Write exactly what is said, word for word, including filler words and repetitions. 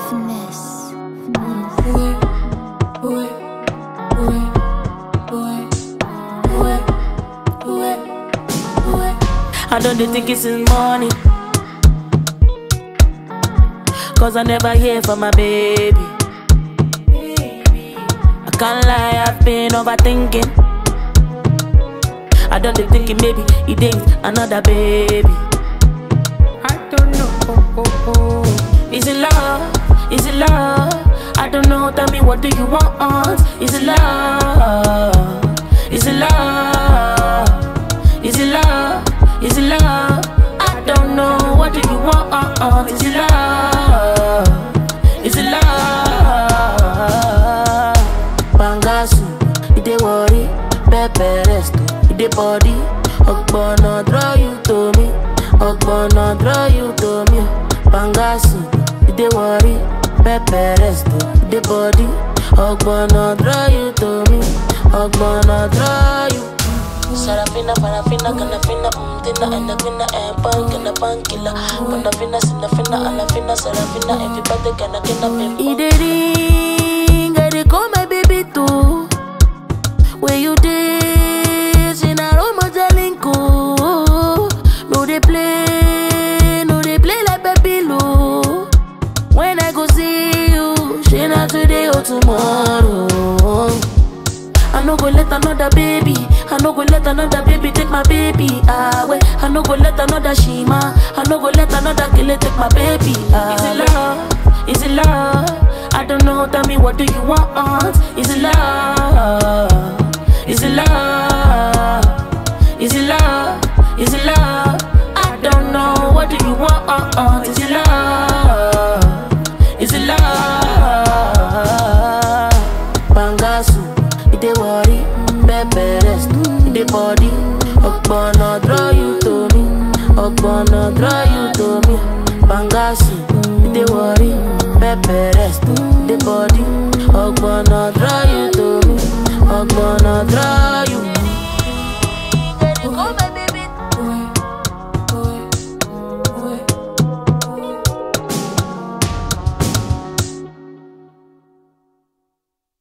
Finesse. I don't think it's in money, cause I never hear from my baby. I can't lie, I've been overthinking. I don't think it maybe he dates another baby. I don't know. Is it love? Is it love? I don't know, tell me what do you want? Is it love? Is it love? Is it love? Is it love? I don't know, what do you want? Is it love? Is it love? Bangasu, it dey worry, Pepe resto, it dey body. Ogbonna draw you to me, Ogbonna draw you to me. Bangasu, it dey worry, Pepe resto, it dey body. Ogbonna draw you to me, Ogbonna draw you. Sarafina, parafina, canafina, umtina, endafina, empire, canapankilla. Panafina, sinafina, alafina, sarafina, everybody gonna get up in. It dey ring, I dey call my baby too. Where you dey, in a Roma Jalinko. No dey play, no dey play like baby Lou. When I go see you, she not today or tomorrow. I no go let another baby, I no go let another baby take my baby away. I no go let another Shima, I no go let another killer take my baby away. Is it love? Is it love? I don't know, tell me what do you want? Is it love? Is it love? Is it love? Is it love? I don't know, what do you want? Is it love? Is it love? Bangasu, it dey worry, Pepe rest, it dey body. Ogbonna draw you to me, Ogbonna draw you to me. Bangasu, it dey worry, Pepe rest, it dey body. Ogbonna draw you to me, Ogbonna draw you.